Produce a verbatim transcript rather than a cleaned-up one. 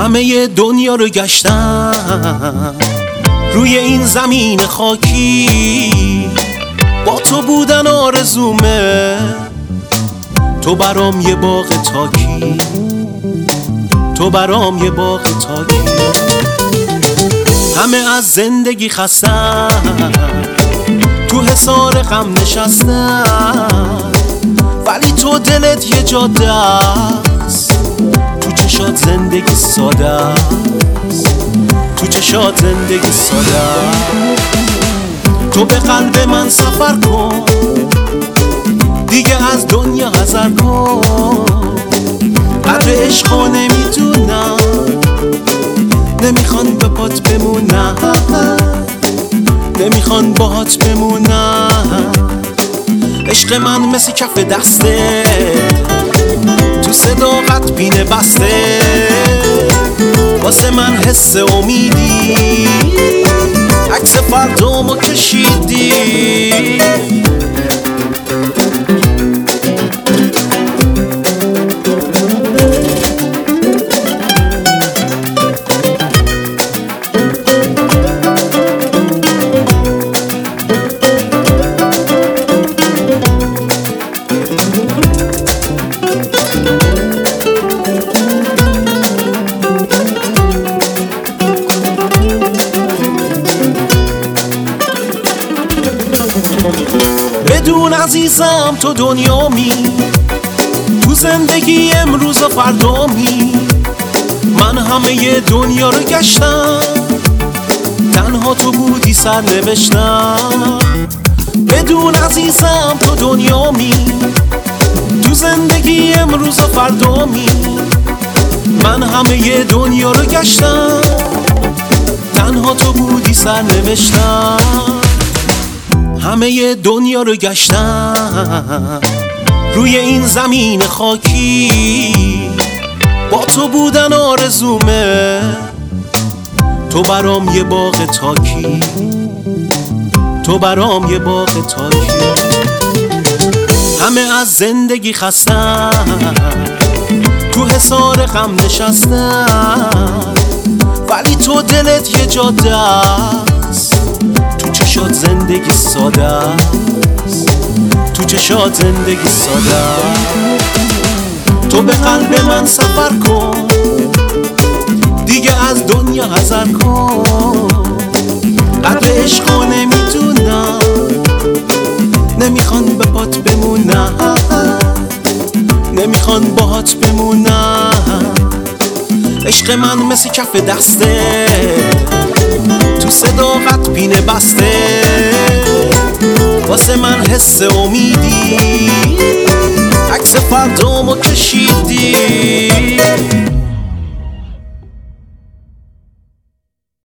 همه دنیا رو گشتم روی این زمین خاکی، با تو بودن آرزومه، تو برام یه باغ تاکی، تو برام یه باغ تاکی. همه از زندگی خستن، تو حصار غم نشستن، ولی تو دلت یه جاده است، تو چشات زندگی ساده است، تو چشات زندگی ساده است. تو به قلب من سفر کن، دیگه از دنیا حذر کن. قدر عشقو نمیدونم، نمیخوان به پات بمونم، نمیخوان باهات بمونم. عشق من مثل کف دسته، تو صداقت بینه بسته، واسه من حس امیدی، عکس فردامو کشیدی. بدون عزیزم تو دنیامی، تو زندگی امروز و فردامی. من همه دنیا رو گشتم، تنها تو بودی سر نوشتم. بدون عزیزم تو دنیامی، تو زندگی امروز و فردامی. من همه دنیا رو گشتم، تنها تو بودی سر نوشتم. همه دنیا رو گشتم روی این زمین خاکی، با تو بودن آرزومه، تو برام یه باغ تاکی، تو برام یه باغ تاکی. همه از زندگی خستن، تو حصار غم نشستن، ولی تو دلت یه جاده است، تو چشات زندگی ساده است، تو چشات زندگی ساده است. تو به قلب من سفر کن، دیگه از دنیا حذر کن. قدر عشقو نمیدونم، نمیخوان به پات بمونم، نمیخوان باهات بمونم. عشق من مثل کف دسته، تو صداقت بینه بسته، واسه من حس امیدی، عکس فردامو کشیدی.